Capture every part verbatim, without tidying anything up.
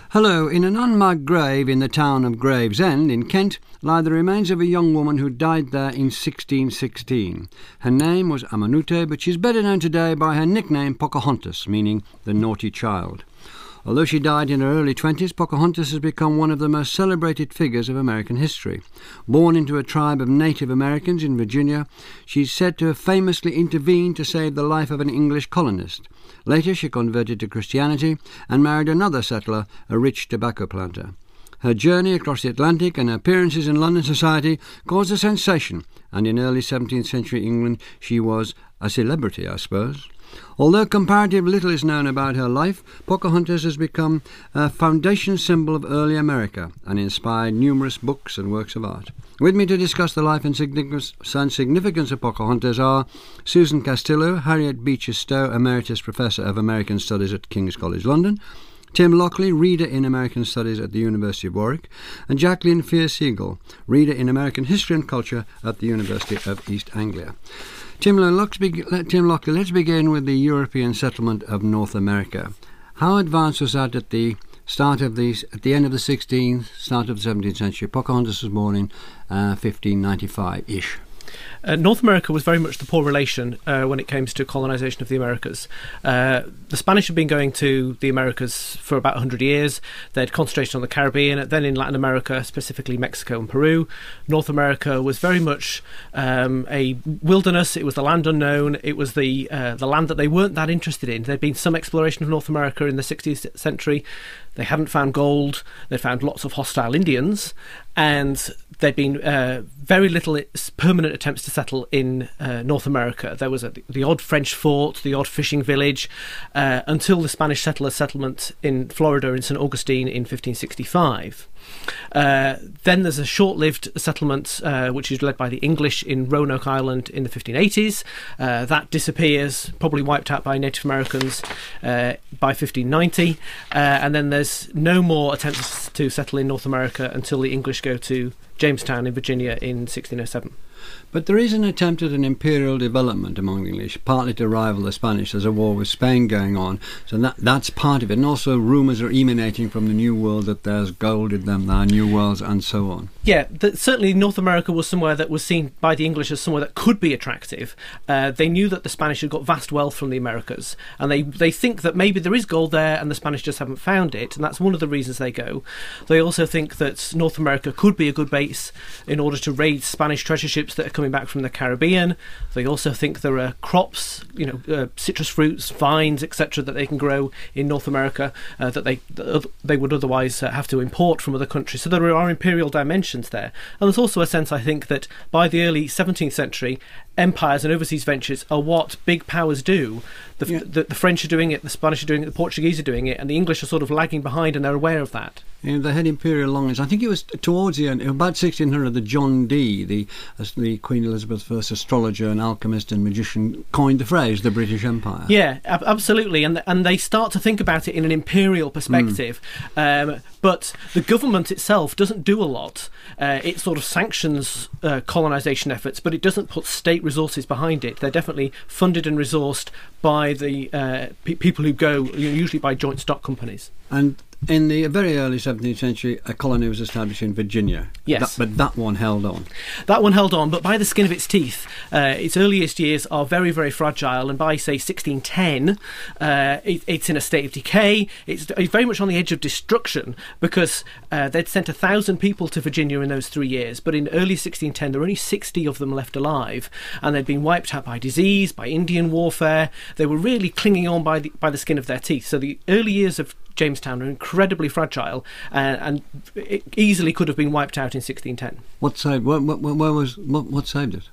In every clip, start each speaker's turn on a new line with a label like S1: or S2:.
S1: Hello, in an unmarked grave in the town of Gravesend in Kent lie the remains of a young woman who died there in sixteen sixteen. Her name was Amanute, but she's better known today by her nickname Pocahontas, meaning the naughty child. Although she died in her early twenties, Pocahontas has become one of the most celebrated figures of American history. Born into a tribe of Native Americans in Virginia, she's said to have famously intervened to save the life of an English colonist. Later she converted to Christianity and married another settler, a rich tobacco planter. Her journey across the Atlantic and her appearances in London society caused a sensation, and in early seventeenth century England she was a celebrity, I suppose. Although comparatively little is known about her life, Pocahontas has become a foundation symbol of early America and inspired numerous books and works of art. With me to discuss the life and significance of Pocahontas are Susan Castillo, Harriet Beecher Stowe Emeritus Professor of American Studies at King's College London, Tim Lockley, Reader in American Studies at the University of Warwick, and Jacqueline Fear-Siegel, Reader in American History and Culture at the University of East Anglia. Tim Lockley, let's begin with the European settlement of North America. How advanced was that at the start of the at the end of the sixteenth, start of the seventeenth century? Pocahontas was born in uh, fifteen ninety-five-ish.
S2: Uh, North America was very much the poor relation uh, when it came to colonisation of the Americas. Uh, the Spanish had been going to the Americas for about one hundred years. They'd concentrated on the Caribbean, then in Latin America, specifically Mexico and Peru. North America was very much um, a wilderness. It was the land unknown. It was the uh, the land that they weren't that interested in. There'd been some exploration of North America in the sixteenth century. They hadn't found gold. They'd found lots of hostile Indians, and there'd been uh, very little permanent attempts to settle in uh, North America. There was a, the odd French fort, the odd fishing village, uh, until the Spanish settlers' settlement in Florida in Saint Augustine in fifteen sixty-five. Uh, then there's a short-lived settlement uh, which is led by the English in Roanoke Island in the fifteen eighties. Uh, that disappears, probably wiped out by Native Americans uh, by fifteen ninety. Uh, and then there's no more attempts to settle in North America until the English go to Jamestown in Virginia in sixteen oh seven.
S1: But there is an attempt at an imperial development among the English, partly to rival the Spanish. There's a war with Spain going on, so that that's part of it. And also rumours are emanating from the New World that there's gold in them, there are new worlds, and so on.
S2: Yeah, the, certainly North America was somewhere that was seen by the English as somewhere that could be attractive. Uh, they knew that the Spanish had got vast wealth from the Americas, and they, they think that maybe there is gold there and the Spanish just haven't found it, and that's one of the reasons they go. They also think that North America could be a good base in order to raid Spanish treasure ships that are coming back from the Caribbean. They also think there are crops, you know, uh, citrus fruits, vines, et cetera, that they can grow in North America uh, that they that they would otherwise uh, have to import from other countries. So there are imperial dimensions there. And there's also a sense, I think, that by the early seventeenth century, empires and overseas ventures are what big powers do. The, yeah. the, the French are doing it, the Spanish are doing it, the Portuguese are doing it, and the English are sort of lagging behind, and they're aware of that.
S1: Yeah, they had imperial longings. I think it was towards the end, about sixteen hundred, that John Dee, the, the Queen Elizabeth the First astrologer and alchemist and magician, coined the phrase, the British Empire.
S2: Yeah, ab- absolutely. And and they start to think about it in an imperial perspective. Mm. Um, but the government itself doesn't do a lot. Uh, it sort of sanctions uh, colonisation efforts, but it doesn't put state resources behind it. They're definitely funded and resourced by the uh, pe- people who go, usually by joint stock companies.
S1: And in the very early seventeenth century, a colony was established in Virginia.
S2: Yes.
S1: That, but that one held on.
S2: That one held on, but by the skin of its teeth. Uh, its earliest years are very, very fragile, and by, say, sixteen ten, uh, it, it's in a state of decay. It's, it's very much on the edge of destruction, because uh, they'd sent a thousand people to Virginia in those three years, but in early sixteen ten, there were only sixty of them left alive, and they'd been wiped out by disease, by Indian warfare. They were really clinging on by the, by the skin of their teeth. So the early years of Jamestown are incredibly fragile, uh, and it easily could have been wiped out in sixteen ten.
S1: What saved? Where, where, where was what, what saved it?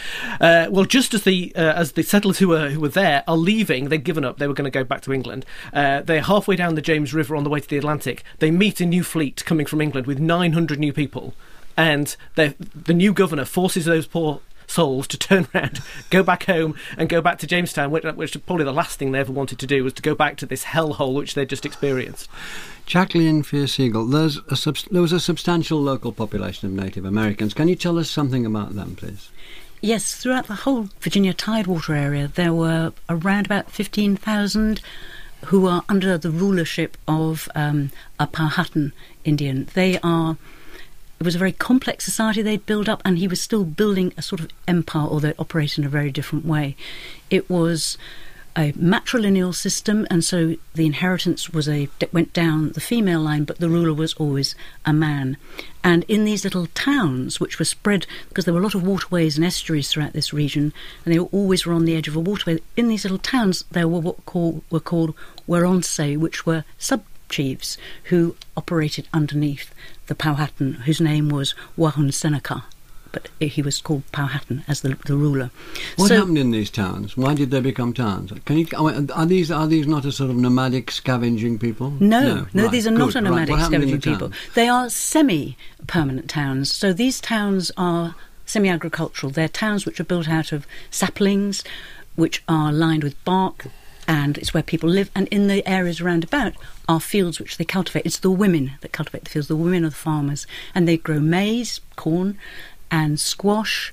S2: Uh, well, just as the uh, as the settlers who were who were there are leaving, they'd given up. They were going to go back to England. Uh, they're halfway down the James River on the way to the Atlantic. They meet a new fleet coming from England with nine hundred new people, and the new governor forces those poor souls to turn around, go back home, and go back to Jamestown, which, which probably the last thing they ever wanted to do was to go back to this hellhole which they'd just experienced.
S1: Jacqueline Fear-Siegel, there's a sub- there was a substantial local population of Native Americans. Can you tell us something about them, please?
S3: Yes, throughout the whole Virginia Tidewater area, there were around about fifteen thousand who are under the rulership of um, a Powhatan Indian. They are... It was a very complex society they'd built up, and he was still building a sort of empire, although it operated in a very different way. It was a matrilineal system, and so the inheritance was a went down the female line, but the ruler was always a man. And in these little towns, which were spread, because there were a lot of waterways and estuaries throughout this region, and they always were on the edge of a waterway, in these little towns there were what call, were called Waronse, which were sub-chiefs who operated underneath the Powhatan, whose name was Wahun Senaka, but he was called Powhatan as the, the ruler.
S1: What
S3: so,
S1: happened in these towns? Why did they become towns? Can you are these are these not a sort of nomadic scavenging people?
S3: No, no, no
S1: right.
S3: these are
S1: Good.
S3: not a nomadic
S1: right.
S3: scavenging
S1: the
S3: people. They are semi-permanent towns. So these towns are semi-agricultural. They're towns which are built out of saplings, which are lined with bark, and it's where people live. And in the areas around about are fields which they cultivate. It's the women that cultivate the fields. The women are the farmers, and they grow maize, corn, and squash,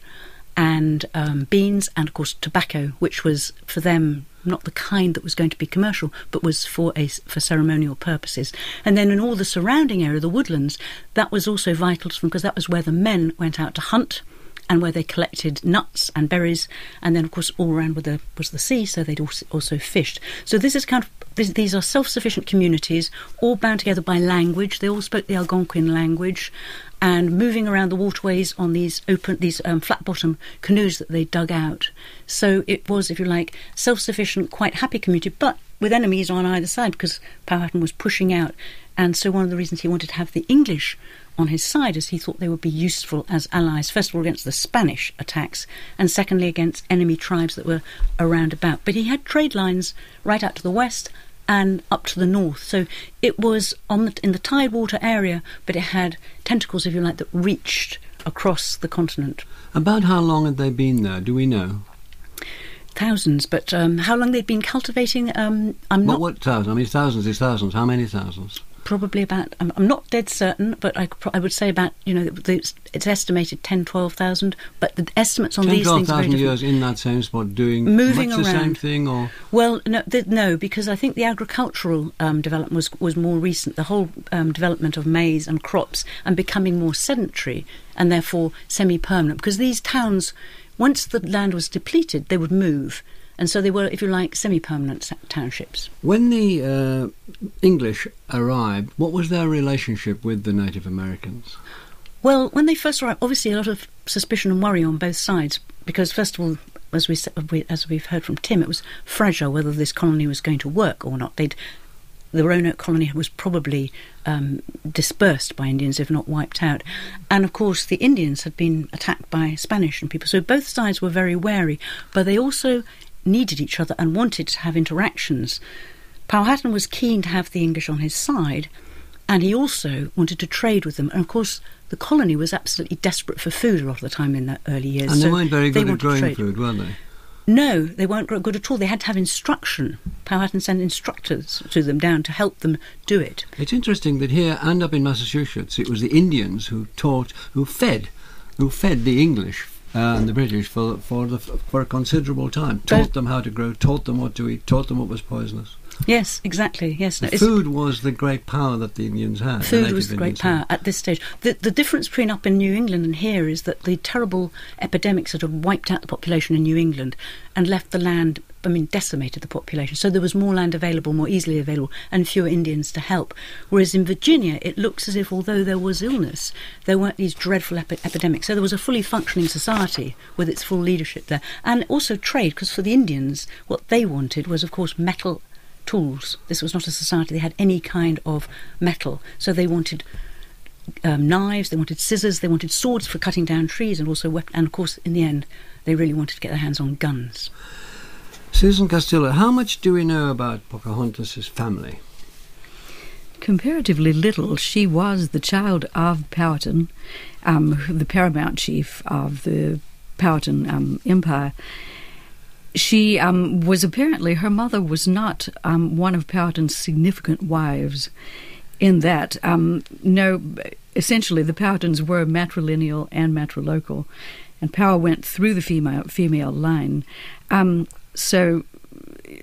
S3: and um, beans, and of course tobacco, which was for them not the kind that was going to be commercial, but was for a, for ceremonial purposes. And then in all the surrounding area, the woodlands, that was also vital to them, because that was where the men went out to hunt, and where they collected nuts and berries, and then of course all around was the, was the sea, so they'd also, also fished. So this is kind of this, these are self-sufficient communities, all bound together by language. They all spoke the Algonquin language, and moving around the waterways on these open, these um, flat-bottom canoes that they dug out. So it was, if you like, self-sufficient, quite happy community, but with enemies on either side, because Powhatan was pushing out. And so one of the reasons he wanted to have the English on his side is he thought they would be useful as allies, first of all against the Spanish attacks, and secondly against enemy tribes that were around about. But he had trade lines right out to the west and up to the north, so it was on the, in the tidewater area, but it had tentacles, if you like, that reached across the continent.
S1: About how long had they been there, do we know?
S3: Thousands, but um, how long they'd been cultivating, um, I'm
S1: But
S3: not...
S1: what thousands? I mean, thousands is thousands. How many thousands?
S3: Probably about, I'm, I'm not dead certain, but I, I would say about, you know, the, it's estimated ten, twelve thousand, but the estimates on
S1: ten,
S3: these things are very
S1: twelve thousand
S3: different.
S1: years in that same spot doing
S3: Moving
S1: much the
S3: around.
S1: same thing, or...?
S3: Well, no, th- no, because I think the agricultural um, development was, was more recent. The whole um, development of maize and crops and becoming more sedentary and therefore semi-permanent, because these towns, once the land was depleted, they would move. And so they were, if you like, semi-permanent townships.
S1: When the uh, English arrived, what was their relationship with the Native Americans?
S3: Well, when they first arrived, obviously a lot of suspicion and worry on both sides, because first of all, as we as we've heard from Tim, it was fragile whether this colony was going to work or not. They'd the Roanoke colony was probably um, dispersed by Indians, if not wiped out. And of course, the Indians had been attacked by Spanish and people, so both sides were very wary. But they also needed each other and wanted to have interactions. Powhatan was keen to have the English on his side, and he also wanted to trade with them. And of course, the colony was absolutely desperate for food a lot of the time in the early years.
S1: And
S3: so
S1: they weren't very
S3: they
S1: good at
S3: wanted to
S1: growing
S3: trade.
S1: food, were they?
S3: No, they weren't good at all. They had to have instruction. Powhatan sent instructors to them down to help them do it.
S1: It's interesting that here and up in Massachusetts, it was the Indians who taught, who fed, who fed the English uh, and the British for for the, for a considerable time. Taught
S3: But-
S1: them how to grow, taught them what to eat, taught them what was poisonous.
S3: Yes, exactly. Yes, no,
S1: The
S3: it's-
S1: food was the great power that the Indians had.
S3: Food
S1: native
S3: was the great
S1: Indians
S3: power
S1: had.
S3: at this stage. The, the difference between up in New England and here is that the terrible epidemics that had wiped out the population in New England and left the land, I mean, decimated the population. So there was more land available, more easily available, and fewer Indians to help. Whereas in Virginia, it looks as if, although there was illness, there weren't these dreadful epi- epidemics. So there was a fully functioning society with its full leadership there. And also trade, because for the Indians, what they wanted was, of course, metal tools. This was not a society that had any kind of metal, so they wanted um, knives, they wanted scissors, they wanted swords for cutting down trees, and also weapons. And of course, in the end, they really wanted to get their hands on guns.
S1: Susan Castillo, how much do we know about Pocahontas' family?
S4: Comparatively little. She was the child of Powhatan, um, the paramount chief of the Powhatan um, Empire. She um, was apparently, her mother was not um, one of Powhatan's significant wives, in that, um, no, essentially the Powhatans were matrilineal and matrilocal, and power went through the female female line. Um, so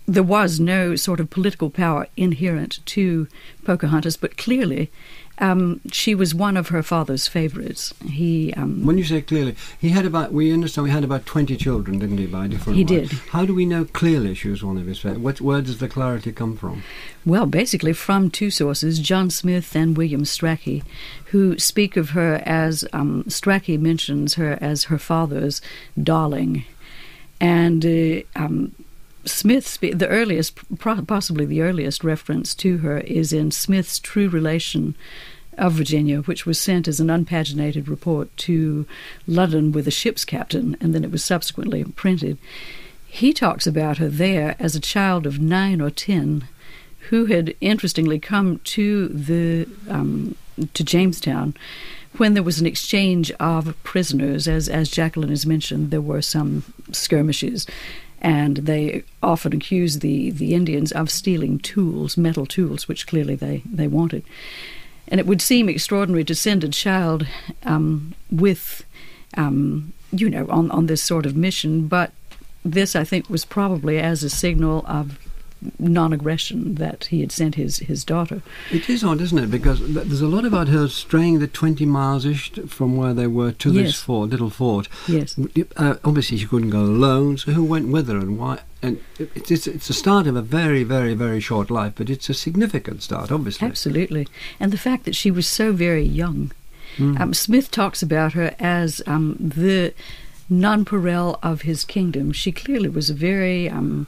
S4: there was no sort of political power inherent to Pocahontas, but clearly um, she was one of her father's favourites. He, um,
S1: when you say clearly, he had about, we understand we had about twenty children, didn't he, by different
S4: He
S1: wives?
S4: did.
S1: How do we know clearly she was one of his favourites? What, where does the clarity come from?
S4: Well, basically from two sources, John Smith and William Strachey, who speak of her as, um, Strachey mentions her as her father's darling. And uh, um, Smith's, the earliest, possibly the earliest reference to her is in Smith's True Relation of Virginia, which was sent as an unpaginated report to London with a ship's captain, and then it was subsequently printed. He talks about her there as a child of nine or ten who had interestingly come to the um, to Jamestown when there was an exchange of prisoners. As, as Jacqueline has mentioned, there were some skirmishes, and they often accused the, the Indians of stealing tools, metal tools, which clearly they, they wanted. And it would seem extraordinary to send a child um, with, um, you know, on, on this sort of mission, but this, I think, was probably as a signal of non-aggression that he had sent his, his daughter.
S1: It is odd, isn't it? Because th- there's a lot about her straying the twenty miles-ish from where they were to
S4: Yes.
S1: this fort, little fort.
S4: Yes.
S1: Uh, obviously, she couldn't go alone, so who went with her and why? And it, it's, it's the start of a very, very, very short life, but it's a significant start, obviously.
S4: Absolutely. And the fact that she was so very young.
S1: Mm.
S4: Um, Smith talks about her as um, the nonpareil of his kingdom. She clearly was a very... Um,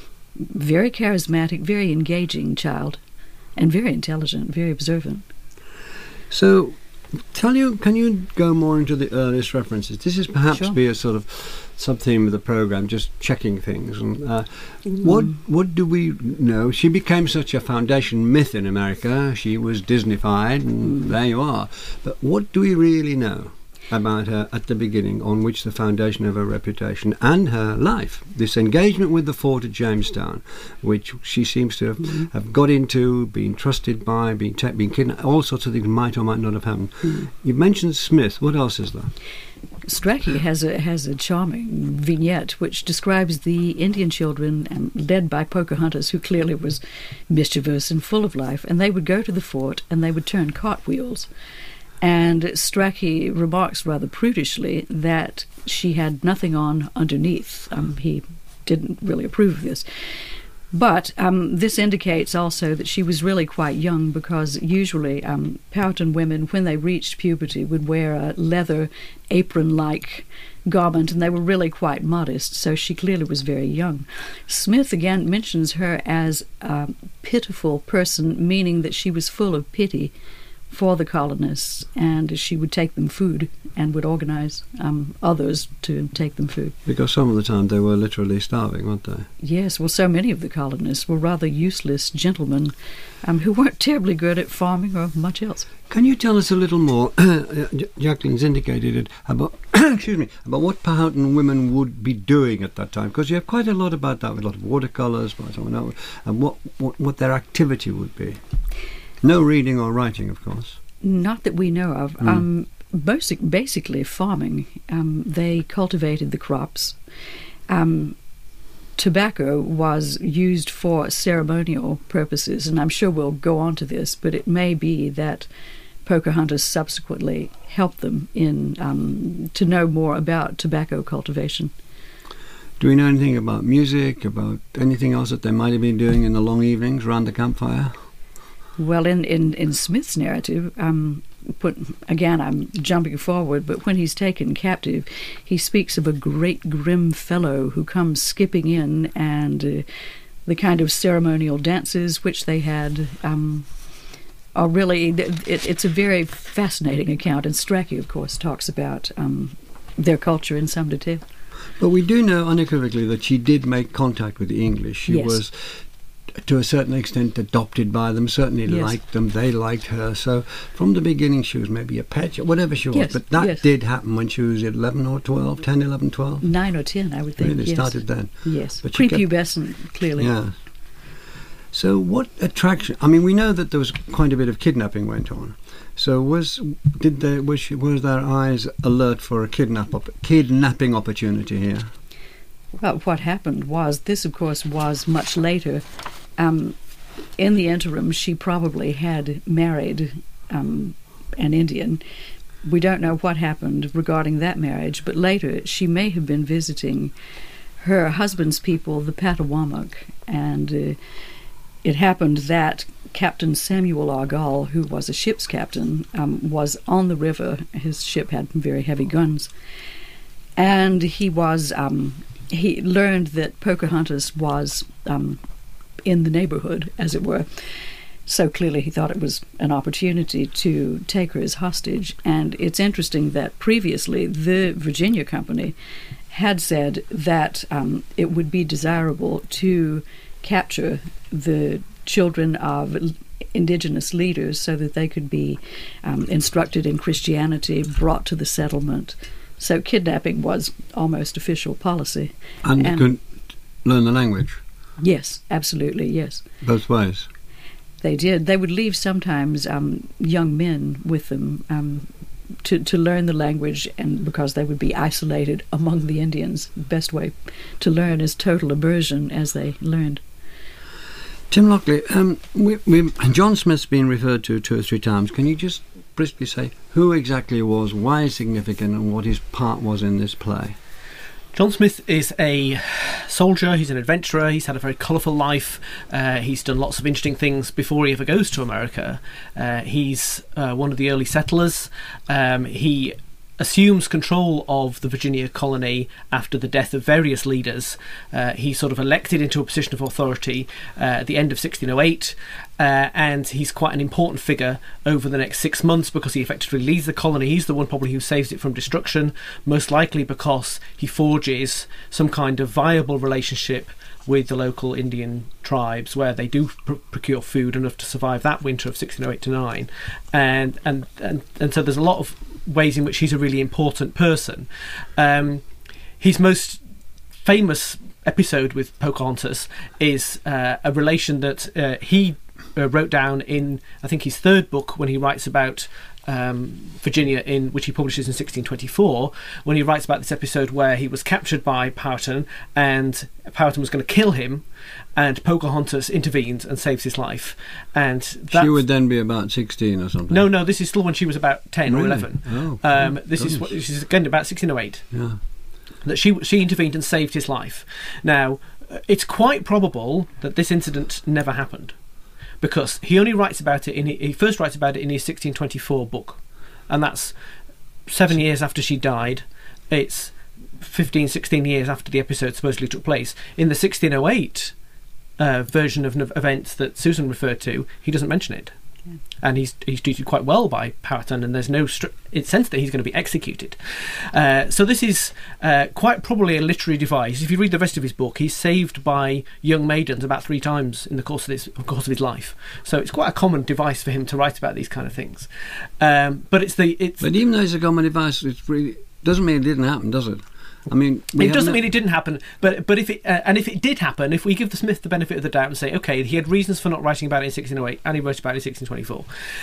S4: very charismatic, very engaging child, and very intelligent, very observant.
S1: So, tell you, can you go more into the earliest references? This is perhaps
S4: Sure.
S1: be a sort of sub-theme of the program, just checking things. And uh, what what do we know? She became such a foundation myth in America. She was Disneyfied, and
S4: Mm.
S1: there you are. But what do we really know about her at the beginning, on which the foundation of her reputation and her life, this engagement with the fort at Jamestown, which she seems to have,
S4: Mm-hmm.
S1: have got into, been trusted by, been, ta- been kidnapped, all sorts of things might or might not have happened.
S4: Mm-hmm.
S1: You've mentioned Smith. What else is there?
S4: Strachey has a has a charming vignette which describes the Indian children um, led by Pocahontas, who clearly was mischievous and full of life, and they would go to the fort and they would turn cartwheels. And Strachey remarks rather prudishly that she had nothing on underneath. Um, he didn't really approve of this. But um, this indicates also that she was really quite young, because usually um, Powhatan women, when they reached puberty, would wear a leather apron-like garment, and they were really quite modest, so she clearly was very young. Smith again mentions her as a pitiful person, meaning that she was full of pity for the colonists, and she would take them food and would organize um, others to take them food.
S1: Because some of the time they were literally starving, weren't they?
S4: Yes, well, so many of the colonists were rather useless gentlemen um, who weren't terribly good at farming or much else.
S1: Can you tell us a little more? J- Jacqueline's indicated it about excuse me about what Powhatan women would be doing at that time, because you have quite a lot about that, with a lot of watercolours, and what, what what their activity would be. No reading or writing, of course.
S4: Not that we know of.
S1: Mm.
S4: Um, basic, basically farming. Um, they cultivated the crops. Um, tobacco was used for ceremonial purposes, and I'm sure we'll go on to this, but it may be that Pocahontas subsequently helped them in um, to know more about tobacco cultivation.
S1: Do we know anything about music, about anything else that they might have been doing in the long evenings around the campfire?
S4: Well, in, in, in Smith's narrative, um, put again, I'm jumping forward, but when he's taken captive, he speaks of a great grim fellow who comes skipping in, and uh, the kind of ceremonial dances which they had um, are really, it, it's a very fascinating account, and Strachey, of course, talks about um, their culture in some detail.
S1: But we do know unequivocally that she did make contact with the English. She
S4: Yes.
S1: was, to a certain extent, adopted by them, certainly
S4: Yes.
S1: liked them, they liked her. So from the beginning she was maybe a pet, whatever she was.
S4: Yes,
S1: But that
S4: yes.
S1: did happen when she was eleven or twelve, ten, eleven, twelve.
S4: Nine or ten, I would think.
S1: Really
S4: yes.
S1: started then.
S4: Yes,
S1: But she kept-
S4: prepubescent, clearly.
S1: Yeah. So what attraction? I mean, we know that there was quite a bit of kidnapping went on. So was did they was she, was their eyes alert for a kidnap op- kidnapping opportunity here?
S4: Well, what happened was, this of course was much later. Um, in the interim, she probably had married um, an Indian. We don't know what happened regarding that marriage, but later she may have been visiting her husband's people, the Patawamak, and uh, it happened that Captain Samuel Argall, who was a ship's captain, um, was on the river. His ship had very heavy guns, and he was um, he learned that Pocahontas was um, in the neighborhood, as it were. So clearly he thought it was an opportunity to take her as hostage. And it's interesting that previously the Virginia Company had said that um, it would be desirable to capture the children of indigenous leaders so that they could be um, instructed in Christianity, brought to the settlement. So kidnapping was almost official policy.
S1: And, and you could learn the language?
S4: Yes, absolutely, yes.
S1: Both ways?
S4: They did. They would leave sometimes um, young men with them um, to, to learn the language, and because they would be isolated among the Indians. The best way to learn is total immersion as they learned.
S1: Tim Lockley, um, we, we, John Smith's been referred to two or three times. Can you just briefly say who exactly he was, why he's significant, and what his part was in this play?
S2: John Smith is a soldier, he's an adventurer, he's had a very colourful life, uh, he's done lots of interesting things before he ever goes to America. Uh, he's uh, one of the early settlers. Um, he assumes control of the Virginia colony after the death of various leaders. Uh, he's sort of elected into a position of authority uh, at the end of sixteen oh eight, uh, and he's quite an important figure over the next six months because he effectively leads the colony. He's the one probably who saves it from destruction, most likely because he forges some kind of viable relationship with the local Indian tribes where they do pr- procure food enough to survive that winter of sixteen oh eight to nine. And, and, and, and so there's a lot of ways in which he's a really important person. Um, his most famous episode with Pocahontas is uh, a relation that uh, he uh, wrote down in, I think, his third book when he writes about um, Virginia, in which he publishes in sixteen twenty-four, when he writes about this episode where he was captured by Powhatan and Powhatan was going to kill him, and Pocahontas intervenes and saves his life. And
S1: she would then be about sixteen or something.
S2: No, no, this is still when she was about ten
S1: really?
S2: or eleven.
S1: Oh,
S2: um, this
S1: goodness.
S2: is what, this is again about sixteen oh eight.
S1: Yeah.
S2: That she she intervened and saved his life. Now, it's quite probable that this incident never happened, because he only writes about it in he first writes about it in his sixteen twenty-four book, and that's seven years after she died. It's fifteen, sixteen years after the episode supposedly took place. In the sixteen oh eight uh, version of n- events that Susan referred to, he doesn't mention it. Yeah. And he's he's treated quite well by Powhatan, and there's no str- sense that he's going to be executed. Uh, so this is uh, quite probably a literary device. If you read the rest of his book, he's saved by young maidens about three times in the course of this course of his life. So it's quite a common device for him to write about these kind of things. Um, but it's the it's.
S1: But even though it's a common device, it's really doesn't mean it didn't happen, does it? I mean,
S2: it doesn't mean it didn't happen, but but if it uh, and if it did happen, if we give the Smith the benefit of the doubt and say, okay, he had reasons for not writing about it in sixteen oh eight, and he wrote about it in sixteen twenty-four.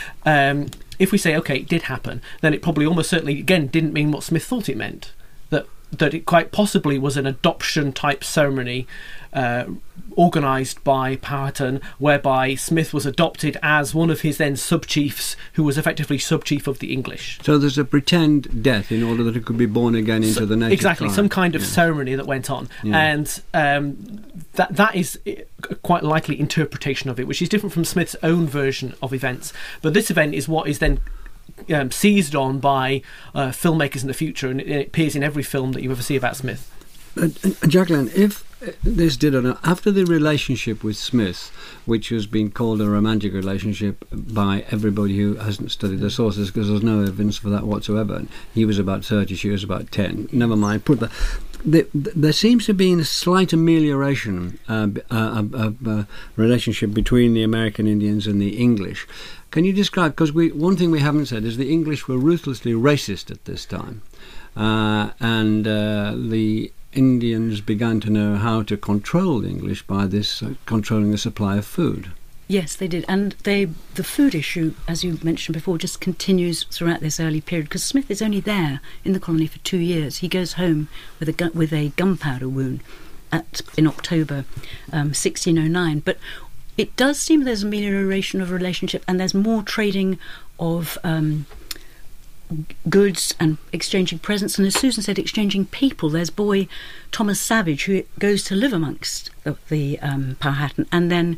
S2: Um, if we say, okay, it did happen, then it probably almost certainly again didn't mean what Smith thought it meant. That that it quite possibly was an adoption type ceremony uh, organised by Powhatan, whereby Smith was adopted as one of his then sub-chiefs, who was effectively sub-chief of the English.
S1: So there's a pretend death in order that it could be born again into
S2: so,
S1: the native
S2: exactly,
S1: tribe.
S2: some kind of
S1: yeah.
S2: ceremony that went on.
S1: Yeah.
S2: And um, that that is a quite likely interpretation of it, which is different from Smith's own version of events. But this event is what is then Um, seized on by uh, filmmakers in the future, and it, it appears in every film that you ever see about Smith.
S1: Uh, uh, Jacqueline, if uh, this did or after the relationship with Smith, which has been called a romantic relationship by everybody who hasn't studied the sources, because there's no evidence for that whatsoever. He was about thirty, she was about ten. Never mind. Put the, the, the there seems to be a slight amelioration uh, uh, of, of uh, relationship between the American Indians and the English. Can you describe, because we one thing we haven't said is the English were ruthlessly racist at this time, uh, and uh, the Indians began to know how to control the English by this uh, controlling the supply of food.
S3: Yes, they did. And they the food issue, as you mentioned before, just continues throughout this early period, because Smith is only there in the colony for two years. He goes home with a gun, with a gunpowder wound at, in October um, sixteen oh nine. But it does seem there's amelioration of relationship, and there's more trading of um, goods and exchanging presents, and as Susan said, exchanging people. There's boy Thomas Savage, who goes to live amongst the, the um, Powhatan, and then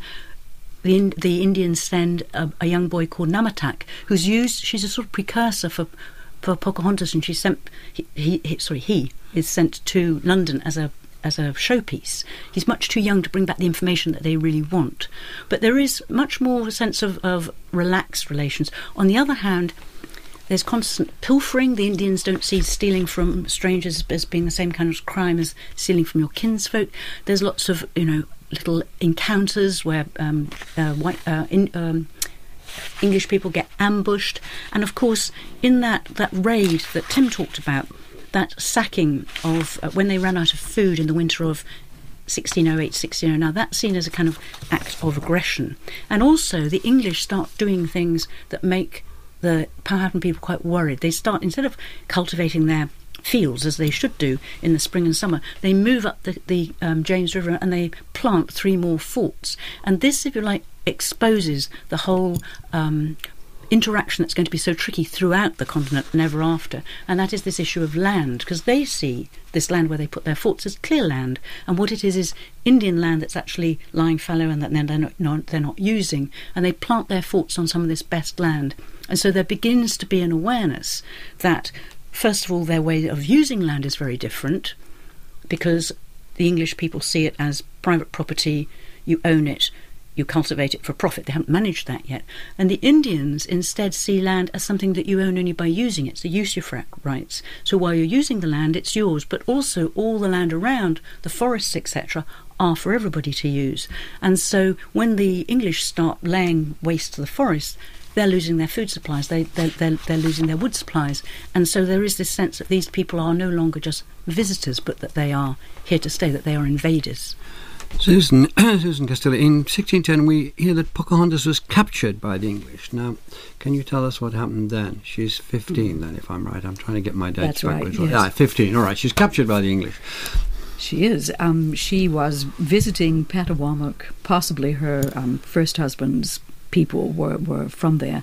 S3: the the Indians send a, a young boy called Namatak, who's used. She's a sort of precursor for for Pocahontas, and she's sent. He, he, he sorry, he is sent to London as a as a showpiece. He's much too young to bring back the information that they really want. But there is much more a sense of, of relaxed relations. On the other hand, there's constant pilfering. The Indians don't see stealing from strangers as being the same kind of crime as stealing from your kinsfolk. There's lots of, you know, little encounters where um, uh, white uh, in, um, English people get ambushed. And of course, in that, that raid that Tim talked about, that sacking of uh, when they ran out of food in the winter of sixteen oh eight, sixteen oh nine, that's seen as a kind of act of aggression. And also the English start doing things that make the Powhatan people quite worried. They start, instead of cultivating their fields as they should do in the spring and summer, they move up the, the um, James River and they plant three more forts. And this, if you like, exposes the whole um, interaction that's going to be so tricky throughout the continent and ever after, and that is this issue of land, because they see this land where they put their forts as clear land, and what it is is Indian land that's actually lying fallow and that they're not, not, they're not using, and they plant their forts on some of this best land. And so there begins to be an awareness that, first of all, their way of using land is very different, because the English people see it as private property, you own it, you cultivate it for profit. They haven't managed that yet. And the Indians instead see land as something that you own only by using it. It's the usufruct rights. So while you're using the land, it's yours, but also all the land around, the forests, et cetera, are for everybody to use. And so when the English start laying waste to the forest, they're losing their food supplies, they, they're, they're, they're losing their wood supplies. And so there is this sense that these people are no longer just visitors, but that they are here to stay, that they are invaders.
S1: Susan, Susan Castillo, in sixteen ten we hear that Pocahontas was captured by the English. Now, can you tell us what happened then? She's fifteen then, if I'm right. I'm trying to get my dates
S4: That's right,
S1: backwards.
S4: yes.
S1: Ah, fifteen, all right. She's captured by the English.
S4: She is. Um, she was visiting Patawamak. Possibly her um, first husband's people were, were from there.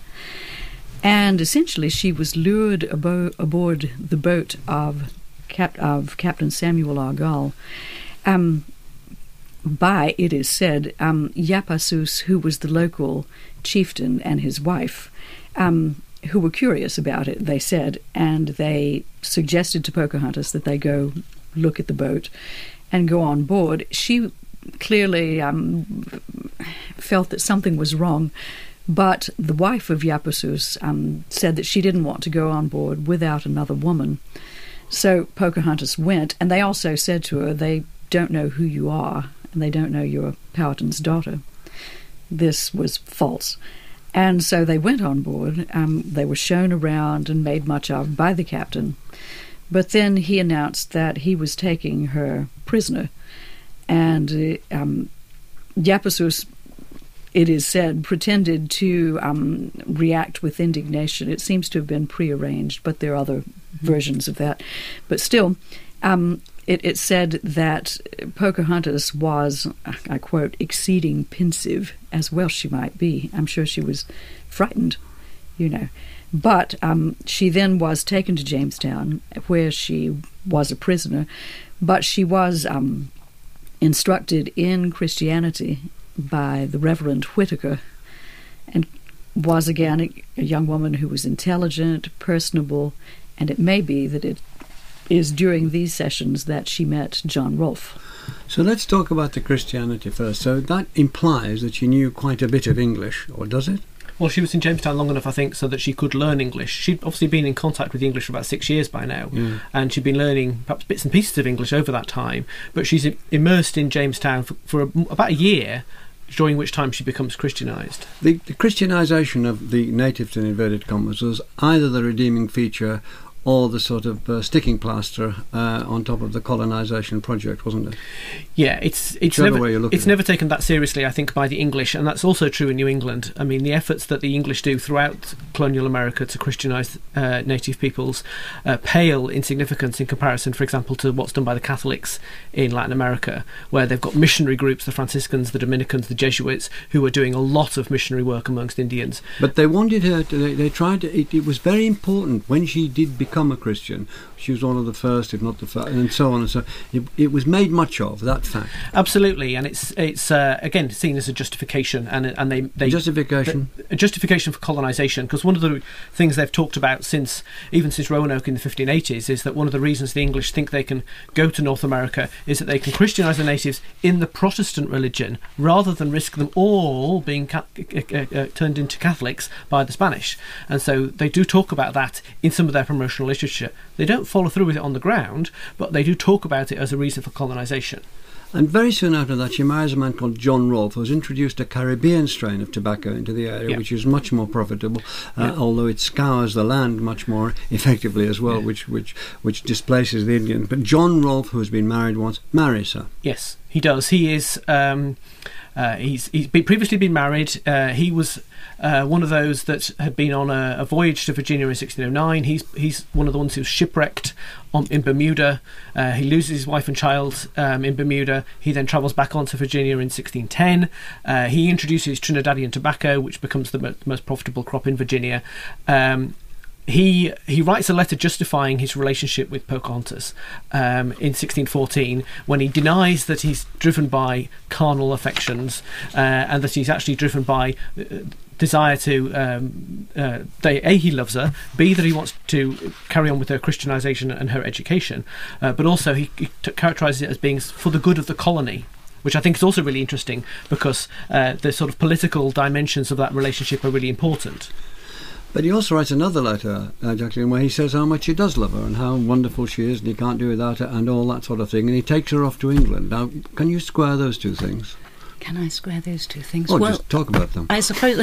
S4: And essentially she was lured abo- aboard the boat of, Cap- of Captain Samuel Argall. Um, by, it is said, um, Yapasus, who was the local chieftain, and his wife, um, who were curious about it, they said, and they suggested to Pocahontas that they go look at the boat and go on board. She clearly um, felt that something was wrong, but the wife of Yapasus um, said that she didn't want to go on board without another woman. So Pocahontas went, and they also said to her, they don't know who you are, and they don't know you're Powhatan's daughter. This was false. And so they went on board. Um, they were shown around and made much of by the captain. But then he announced that he was taking her prisoner. And uh, um, Yapasus, it is said, pretended to um, react with indignation. It seems to have been prearranged, but there are other mm-hmm. versions of that. But still, um, it, it said that Pocahontas was, I quote, exceeding pensive, as well she might be. I'm sure she was frightened, you know. But um, she then was taken to Jamestown, where she was a prisoner. But she was um, instructed in Christianity by the Reverend Whitaker, and was again a, a young woman who was intelligent, personable, and it may be that it is during these sessions that she met John Rolfe.
S1: So let's talk about the Christianity first. So that implies that she knew quite a bit of English, or does it?
S2: Well, she was in Jamestown long enough, I think, so that she could learn English. She'd obviously been in contact with English for about six years by now, yeah. and she'd been learning perhaps bits and pieces of English over that time. But she's immersed in Jamestown for, for a, about a year, during which time she becomes Christianised.
S1: The, the Christianisation of the natives, in inverted commas, was either the redeeming feature all the sort of uh, sticking plaster uh, on top of the colonisation project, wasn't it?
S2: Yeah, it's it's
S1: Whichever
S2: never
S1: way you look
S2: it's
S1: at it.
S2: never taken that seriously, I think, by the English, and that's also true in New England. I mean, the efforts that the English do throughout colonial America to Christianise uh, native peoples uh, pale in significance in comparison, for example, to what's done by the Catholics in Latin America, where they've got missionary groups, the Franciscans, the Dominicans, the Jesuits, who are doing a lot of missionary work amongst Indians.
S1: But they wanted her to, they, they tried to, it, it was very important when she did become a Christian. She was one of the first, if not the first, and so on and so on. It, it was made much of, that fact.
S2: Absolutely, and it's it's uh, again seen as a justification, and and they, they
S1: Justification?
S2: the, a justification for colonisation, because one of the things they've talked about since, even since Roanoke in the fifteen eighties, is that one of the reasons the English think they can go to North America is that they can Christianise the natives in the Protestant religion, rather than risk them all being ca- uh, uh, turned into Catholics by the Spanish. And so they do talk about that in some of their promotional literature. They don't follow through with it on the ground, but they do talk about it as a reason for colonisation.
S1: And very soon after that, she marries a man called John Rolfe, who's introduced a Caribbean strain of tobacco into the area,
S2: Yeah.
S1: which is much more profitable, uh,
S2: Yeah.
S1: although it scours the land much more effectively as well,
S2: Yeah.
S1: which, which, which displaces the Indian. But John Rolfe, who has been married once, marries her.
S2: Yes, he does. He is. Um, uh, he's he's been, previously been married. Uh, he was uh, one of those that had been on a, a voyage to Virginia in sixteen oh nine. He's he's one of the ones who's shipwrecked on, in Bermuda. Uh, he loses his wife and child um, in Bermuda. He then travels back onto Virginia in sixteen ten. Uh, he introduces Trinidadian tobacco, which becomes the mo- most profitable crop in Virginia. Um, He he writes a letter justifying his relationship with Pocahontas um, in sixteen fourteen, when he denies that he's driven by carnal affections uh, and that he's actually driven by uh, desire to um, uh, they, A, he loves her, B, that he wants to carry on with her Christianization and her education, uh, but also he, he t- characterizes it as being for the good of the colony, which I think is also really interesting, because uh, the sort of political dimensions of that relationship are really important.
S1: But he also writes another letter, uh, Jacqueline, where he says how much he does love her and how wonderful she is and he can't do without her and all that sort of thing. And he takes her off to England. Now, can you square those two things?
S3: Can I square those two things?
S1: Or
S3: well,
S1: just talk about them.
S3: I suppose.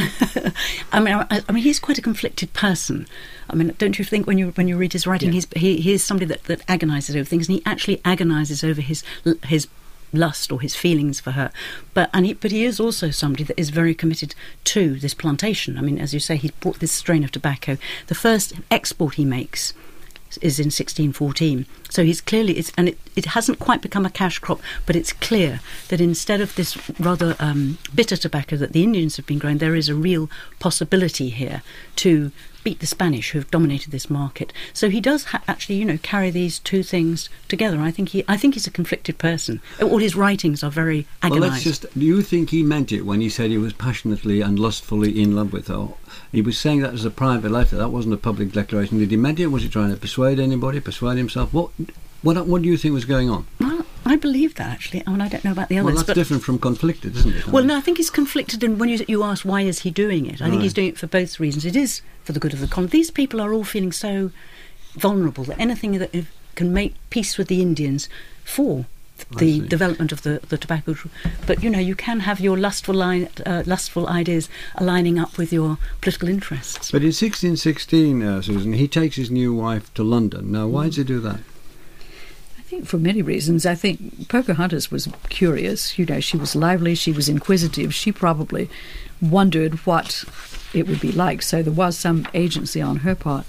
S3: I mean, I, I mean, he's quite a conflicted person. I mean, don't you think when you when you read his writing,
S2: Yeah.
S3: he's he, he is somebody that, that agonises over things, and he actually agonises over his his lust or his feelings for her. But and he, but he is also somebody that is very committed to this plantation. I mean, as you say, he's brought this strain of tobacco. The first export he makes is in sixteen fourteen. So he's clearly, it's, and it, it hasn't quite become a cash crop, but it's clear that instead of this rather um, bitter tobacco that the Indians have been growing, there is a real possibility here to beat the Spanish who have dominated this market. So he does ha- actually, you know, carry these two things together. I think he, I think he's a conflicted person. All his writings are very agonised.
S1: Well, let's just. Do you think he meant it when he said he was passionately and lustfully in love with her? He was saying that as a private letter. That wasn't a public declaration. Did he meant it? Was he trying to persuade anybody? Persuade himself? What? What? What do you think was going on?
S3: Well, I believe that actually. I mean, I don't know about the others.
S1: Well, that's
S3: but
S1: different from conflicted, isn't it?
S3: Well, no, I think he's conflicted, and when you, you ask why is he doing it, I think
S1: Right.
S3: he's doing it for both reasons. It is for the good of the colony. These people are all feeling so vulnerable that anything that if- can make peace with the Indians for
S1: I
S3: the
S1: see.
S3: development of the, the tobacco. But, you know, you can have your lustful line, uh, lustful ideas aligning up with your political interests.
S1: But in sixteen sixteen, uh, Susan, he takes his new wife to London. Now, why does he do that?
S4: I think for many reasons. I think Pocahontas was curious. You know, she was lively, she was inquisitive. She probably wondered what it would be like. So there was some agency on her part.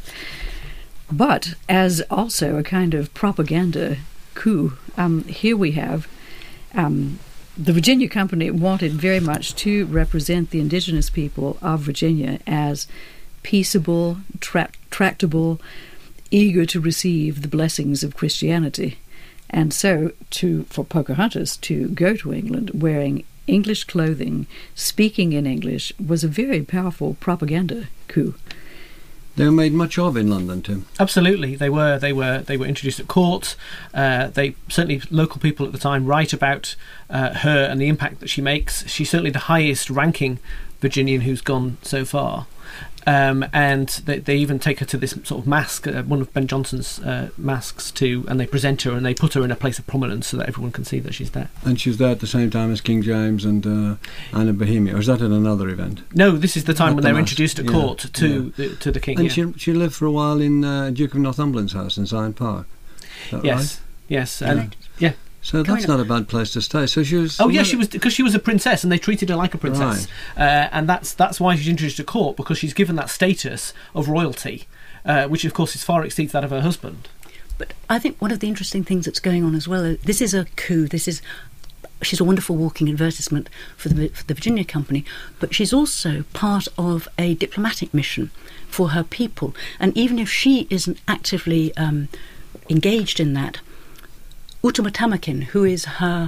S4: But as also a kind of propaganda coup, um, here we have um, the Virginia Company wanted very much to represent the indigenous people of Virginia as peaceable, tra- tractable, eager to receive the blessings of Christianity. And so to for Pocahontas to go to England wearing English clothing, speaking in English, was a very powerful propaganda coup.
S1: They were made much of in London, Tim.
S2: Absolutely, they were. They were. They were introduced at court. Uh, they certainly local people at the time write about uh, her and the impact that she makes. She's certainly the highest-ranking Virginian who's gone so far. Um, and they, they even take her to this sort of mask, uh, one of Ben Jonson's uh, masks, too, and they present her and they put her in a place of prominence so that everyone can see that she's there.
S1: And she's there at the same time as King James and uh, Anne of Bohemia, or is that at another event?
S2: No, this is the time
S1: At
S2: when
S1: the
S2: they're
S1: mask,
S2: introduced at
S1: yeah,
S2: court to
S1: yeah.
S2: the, to the king.
S1: And
S2: yeah.
S1: she she lived for a while in uh, Duke of Northumberland's house in Zion Park. Is that
S2: Yes,
S1: right?
S2: yes, and yeah.
S1: So that's not a bad place to stay. So she was.
S2: Oh yeah, she was because she was a princess, and they treated her like a princess,
S1: Right.
S2: uh, and that's that's why she's introduced to court, because she's given that status of royalty, uh, which of course is far exceeds that of her husband.
S3: But I think one of the interesting things that's going on as well, uh, this is a coup, this is, she's a wonderful walking advertisement for the, for the Virginia Company, but she's also part of a diplomatic mission for her people. And even if she isn't actively um, engaged in that, Uttamatamakin, who is her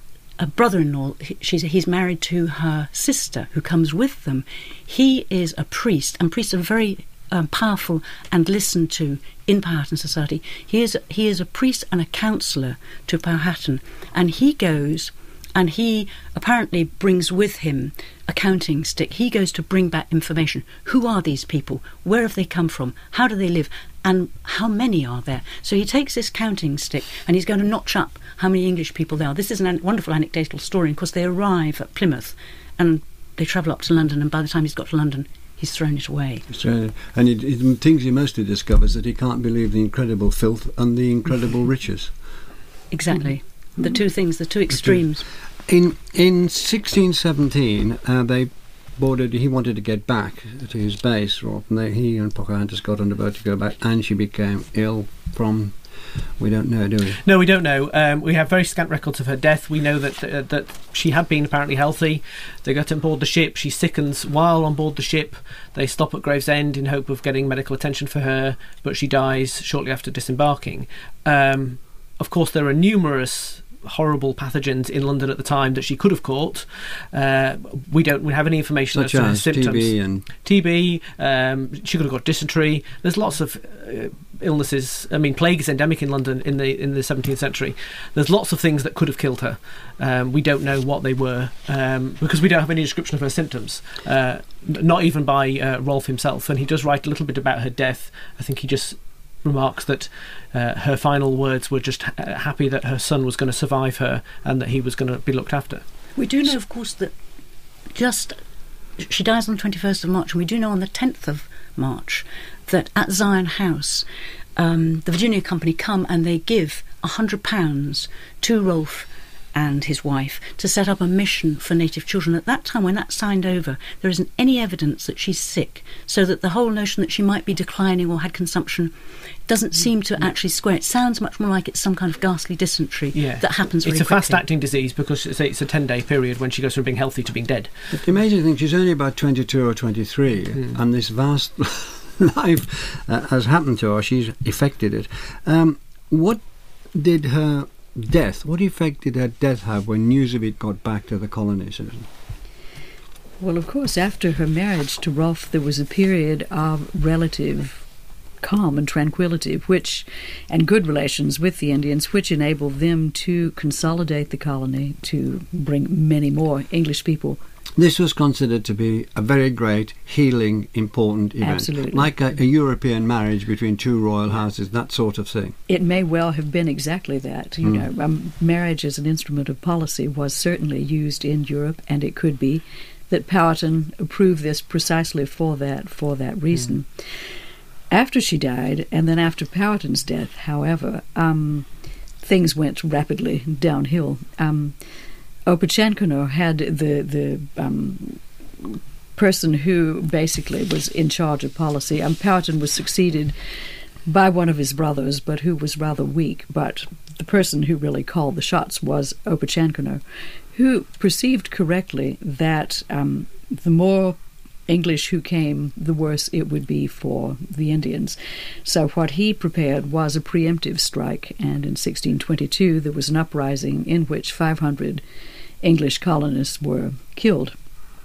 S3: a brother-in-law, she's, he's married to her sister who comes with them. He is a priest, and priests are very um, powerful and listened to in Powhatan society. He is, he is a priest and a counsellor to Powhatan, and he goes and he apparently brings with him a counting stick. He goes to bring back information. Who are these people? Where have they come from? How do they live? And how many are there? So he takes this counting stick and he's going to notch up how many English people there are. This is a an- wonderful anecdotal story, and of course they arrive at Plymouth and they travel up to London, and by the time he's got to London, he's thrown it away.
S1: So, and he, he, the things he mostly discovers that he can't believe the incredible filth and the incredible riches.
S3: Exactly. The two things, the two extremes.
S1: In in sixteen seventeen, uh, they boarded. He wanted to get back to his base, or they, he and Pocahontas got on the boat to go back, and she became ill from. We don't know, do we?
S2: No, we don't know. Um, we have very scant records of her death. We know that uh, that she had been apparently healthy. They got on board the ship. She sickens while on board the ship. They stop at Gravesend in hope of getting medical attention for her, but she dies shortly after disembarking. Um, of course, there are numerous horrible pathogens in London at the time that she could have caught. Uh, we don't we have any information
S1: Such
S2: as to her
S1: as
S2: symptoms.
S1: T B and
S2: T B. Um, she could have got dysentery. There's lots of uh, illnesses. I mean, plague is endemic in London in the in the seventeenth century. There's lots of things that could have killed her. Um, we don't know what they were um, because we don't have any description of her symptoms. Uh, not even by uh, Rolfe himself. And he does write a little bit about her death. I think he just remarks that uh, her final words were just ha- happy that her son was going to survive her and that he was going to be looked after.
S3: We do know, of course, that just she dies on the twenty-first of March, and we do know on the tenth of March that at Zion House, um, the Virginia Company come and they give a hundred pounds to Rolfe and his wife to set up a mission for native children. At that time, when that's signed over, there isn't any evidence that she's sick, so that the whole notion that she might be declining or had consumption doesn't seem to actually square. It sounds much more like it's some kind of ghastly dysentery
S2: Yeah.
S3: that happens very
S2: It's a
S3: quickly.
S2: fast-acting disease because it's a, it's a ten-day period when she goes from being healthy to being dead.
S1: But the amazing thing, she's only about twenty-two or twenty-three,
S2: Mm.
S1: and this vast life uh, has happened to her. She's affected it. Um, what did her death, what effect did her death have when news of it got back to the colonies, Susan?
S4: Well, of course, after her marriage to Rolfe, there was a period of relative calm and tranquility, which, and good relations with the Indians, which enabled them to consolidate the colony, to bring many more English people.
S1: This was considered to be a very great, healing, important event.
S4: Absolutely.
S1: Like a, a European marriage between two royal houses, that sort of thing.
S4: It may well have been exactly that. You
S1: Mm.
S4: know, um, marriage as an instrument of policy was certainly used in Europe, and it could be that Powhatan approved this precisely for that for that reason. Mm. After she died, and then after Powhatan's death, however, um, things went rapidly downhill. Um, Opechancanough had the the um, person who basically was in charge of policy. Um, Powhatan was succeeded by one of his brothers, but who was rather weak. But the person who really called the shots was Opechancanough, who perceived correctly that um, the more English who came, the worse it would be for the Indians. So what he prepared was a preemptive strike, and in sixteen twenty-two there was an uprising in which five hundred English colonists were killed.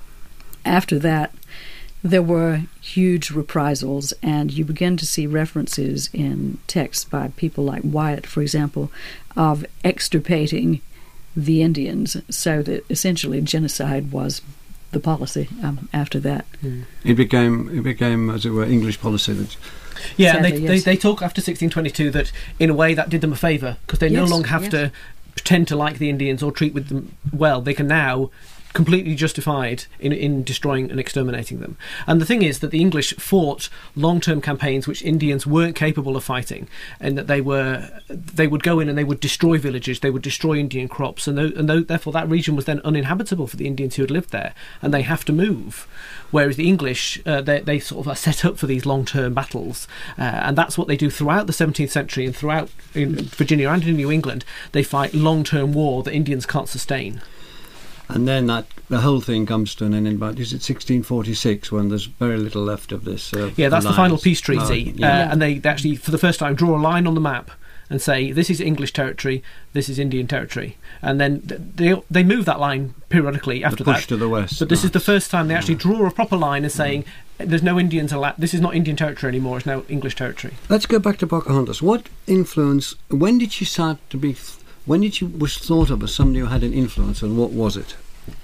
S4: After that, there were huge reprisals, and you begin to see references in texts by people like Wyatt, for example, of extirpating the Indians, so that essentially genocide was the policy um, after that.
S2: Mm.
S1: It became, it became, as it were, English policy. That
S2: Yeah,
S4: Sadly,
S2: and they,
S4: yes.
S2: they they talk after sixteen twenty-two that in a way that did them a favour, because they no
S4: Yes,
S2: longer have
S4: yes.
S2: to pretend to like the Indians or treat with them well. They can now completely justified in in destroying and exterminating them. And the thing is that the English fought long-term campaigns which Indians weren't capable of fighting, and that they were they would go in and they would destroy villages, they would destroy Indian crops, and, th- and th- therefore that region was then uninhabitable for the Indians who had lived there, and they have to move. Whereas the English, uh, they, they sort of are set up for these long-term battles, uh, and that's what they do throughout the seventeenth century and throughout in Virginia and in New England. They fight long-term war that Indians can't sustain.
S1: And then that the whole thing comes to an end in about, is it sixteen forty-six, when there's very little left of this? Uh,
S2: Yeah, that's the
S1: alliance?
S2: final peace treaty,
S1: Oh, yeah.
S2: uh, and they, they actually, for the first time, draw a line on the map and say this is English territory, this is Indian territory, and then th- they they move that line periodically after
S1: The push
S2: that.
S1: to the west.
S2: But this is the first time they actually
S1: Yeah.
S2: draw a proper line and saying there's no Indians allowed. This is not Indian territory anymore. It's now English territory.
S1: Let's go back to Pocahontas. What influence, when did she start to be, when did she was thought of as somebody who had an influence, and what was it?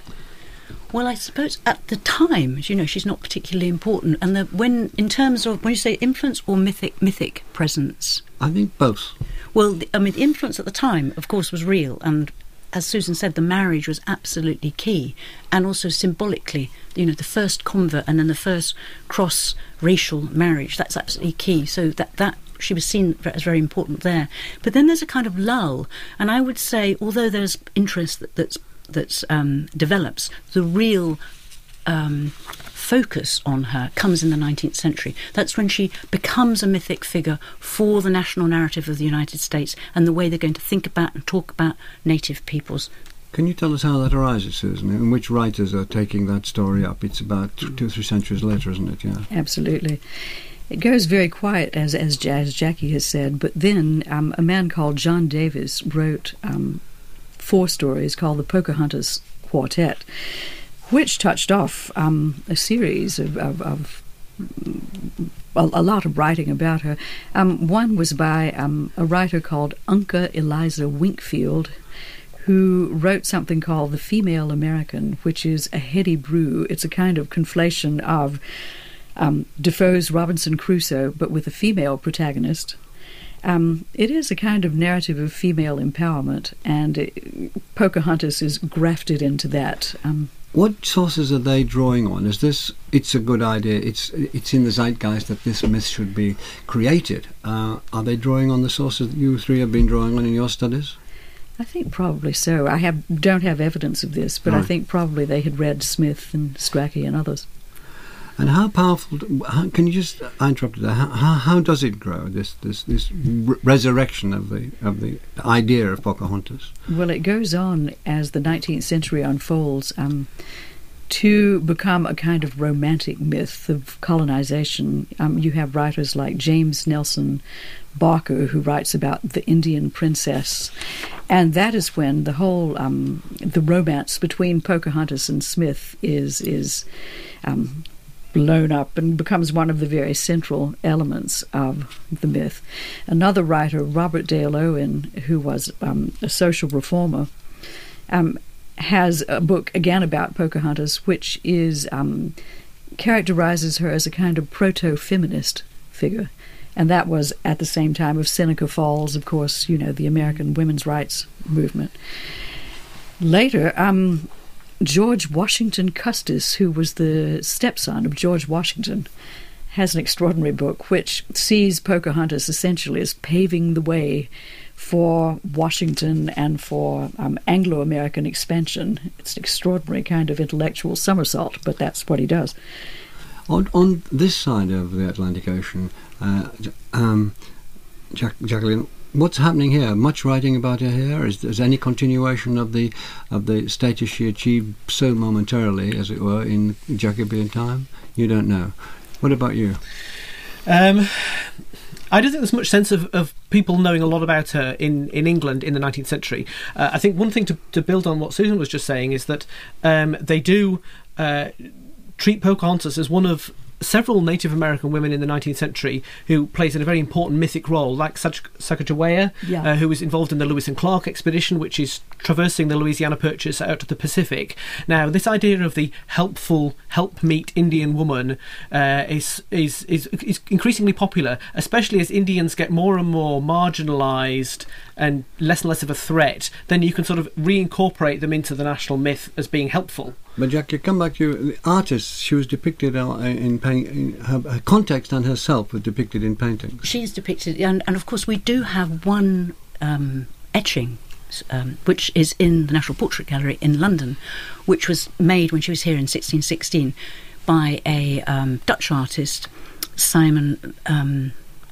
S3: Well, I suppose at the time, you know, she's not particularly important. And the, when, in terms of, when you say influence or mythic mythic presence,
S1: I think both.
S3: well, the, I mean, the influence at the time, of course, was real. And as Susan said, the marriage was absolutely key. And also symbolically, you know, the first convert and then the first cross-racial marriage, that's absolutely key. So that, that she was seen as very important there. But then there's a kind of lull. And I would say, although there's interest that, that's that um, develops, the real um, focus on her comes in the nineteenth century. That's when she becomes a mythic figure for the national narrative of the United States and the way they're going to think about and talk about native peoples.
S1: Can you tell us how that arises, Susan, and which writers are taking that story up? It's about two, two three centuries later, isn't it? Yeah.
S4: Absolutely. It goes very quiet, as as, as Jackie has said, but then um, a man called John Davis wrote um, four stories called the Pocahontas Quartet, which touched off um, a series of, of, of a, a lot of writing about her. Um, one was by um, a writer called Unca Eliza Winkfield, who wrote something called The Female American, which is a heady brew. It's a kind of conflation of um, Defoe's Robinson Crusoe, but with a female protagonist. Um, it is a kind of narrative of female empowerment, and it, Pocahontas is grafted into that. Um,
S1: What sources are they drawing on? Is this? It's a good idea. It's it's in the zeitgeist that this myth should be created. Uh, are they drawing on the sources that you three have been drawing on in your studies?
S4: I think probably so. I have don't have evidence of this, but
S1: Right.
S4: I think probably they had read Smith and Strachey and others.
S1: And how powerful? How, can you just? I interrupted there. How, how how does it grow? This this this re- resurrection of the of the idea of Pocahontas.
S4: Well, it goes on as the nineteenth century unfolds um, to become a kind of romantic myth of colonization. Um, you have writers like James Nelson Barker, who writes about the Indian princess, and that is when the whole um, the romance between Pocahontas and Smith is is um, blown up and becomes one of the very central elements of the myth. Another writer, Robert Dale Owen, who was um, a social reformer, um, has a book again about Pocahontas, which is um, characterizes her as a kind of proto-feminist figure. And that was at the same time of Seneca Falls, of course, you know, the American women's rights movement. Later, um, George Washington Custis, who was the stepson of George Washington, has an extraordinary book which sees Pocahontas essentially as paving the way for Washington and for um, Anglo-American expansion. It's an extraordinary kind of intellectual somersault, but that's what he does.
S1: On on this side of the Atlantic Ocean, uh, um, Jack, Jacqueline, what's happening here? Much writing about her here? Is there any continuation of the of the status she achieved so momentarily, as it were, in Jacobean time? You don't know. What about you?
S2: Um, I don't think there's much sense of, of people knowing a lot about her in, in England in the nineteenth century. Uh, I think one thing to, to build on what Susan was just saying is that um, they do uh, treat Pocahontas as one of several Native American women in the nineteenth century who plays a very important mythic role, like Sacagawea,
S4: Yeah.
S2: uh, who was involved in the Lewis and Clark expedition, which is traversing the Louisiana Purchase out to the Pacific. Now, this idea of the helpful, helpmeet Indian woman uh, is, is is is increasingly popular, especially as Indians get more and more marginalised and less and less of a threat. Then you can sort of reincorporate them into the national myth as being helpful.
S1: But Jack, you come back to the artist. She was depicted uh, in paint. Her, her context and herself was depicted in paintings.
S3: She's depicted, and, and of course we do have one um, etching, um, which is in the National Portrait Gallery in London, which was made when she was here in sixteen sixteen by a um, Dutch artist, Simon um,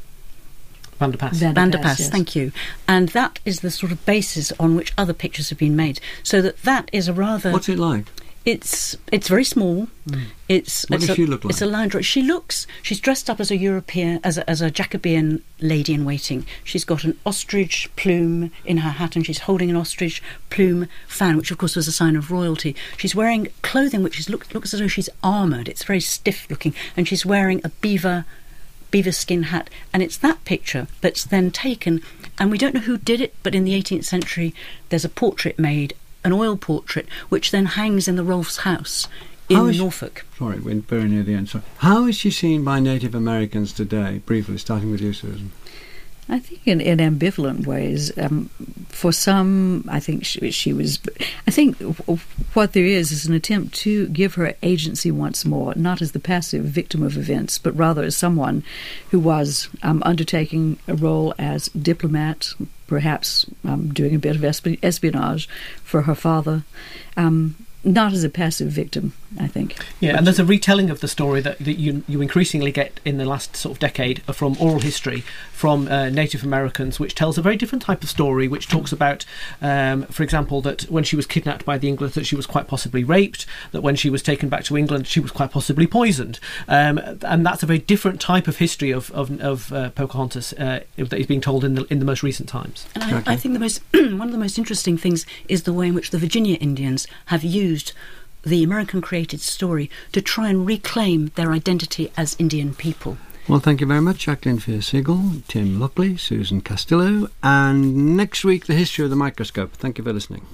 S2: Van der Paas.
S3: Van der Paas,
S4: yes.
S3: thank you. And that is the sort of basis on which other pictures have been made. So that that is a rather...
S1: What's it like?
S3: It's it's very small.
S1: Mm.
S3: It's
S1: What
S3: it's
S1: does
S3: a,
S1: she look like?
S3: It's a line drawing. She looks. She's dressed up as a European, as a, as a Jacobean lady in waiting. She's got an ostrich plume in her hat, and she's holding an ostrich plume fan, which of course was a sign of royalty. She's wearing clothing which is look, looks as though she's armoured. It's very stiff looking, and she's wearing a beaver beaver skin hat. And it's that picture that's then taken, and we don't know who did it, but in the eighteenth century, there's a portrait made. An oil portrait, which then hangs in the Rolfs house in
S1: How is she-
S3: Norfolk.
S1: Sorry, we're very near the end. Sorry. How is she seen by Native Americans today? Briefly, starting with you, Susan.
S4: I think in, in ambivalent ways. Um, for some, I think she, she was... I think w- what there is is an attempt to give her agency once more, not as the passive victim of events, but rather as someone who was um, undertaking a role as diplomat, perhaps um, doing a bit of esp- espionage for her father, um, not as a passive victim, I think.
S2: Yeah, and there's a retelling of the story that, that you you increasingly get in the last sort of decade from oral history from uh, Native Americans, which tells a very different type of story, which talks about, um, for example, that when she was kidnapped by the English, that she was quite possibly raped, that when she was taken back to England, she was quite possibly poisoned. Um, and that's a very different type of history of, of, of uh, Pocahontas uh, that is being told in the, in the most recent times.
S3: And I, I think the most one of the most interesting things is the way in which the Virginia Indians have used the American-created story to try and reclaim their identity as Indian people.
S1: Well, thank you very much, Jacqueline Fear-Siegel, Tim Lockley, Susan Castillo, and next week, the history of the microscope. Thank you for listening.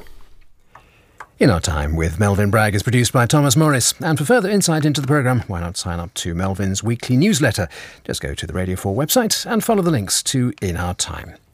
S5: In Our Time with Melvyn Bragg is produced by Thomas Morris. And for further insight into the programme, why not sign up to Melvyn's weekly newsletter? Just go to the Radio four website and follow the links to In Our Time.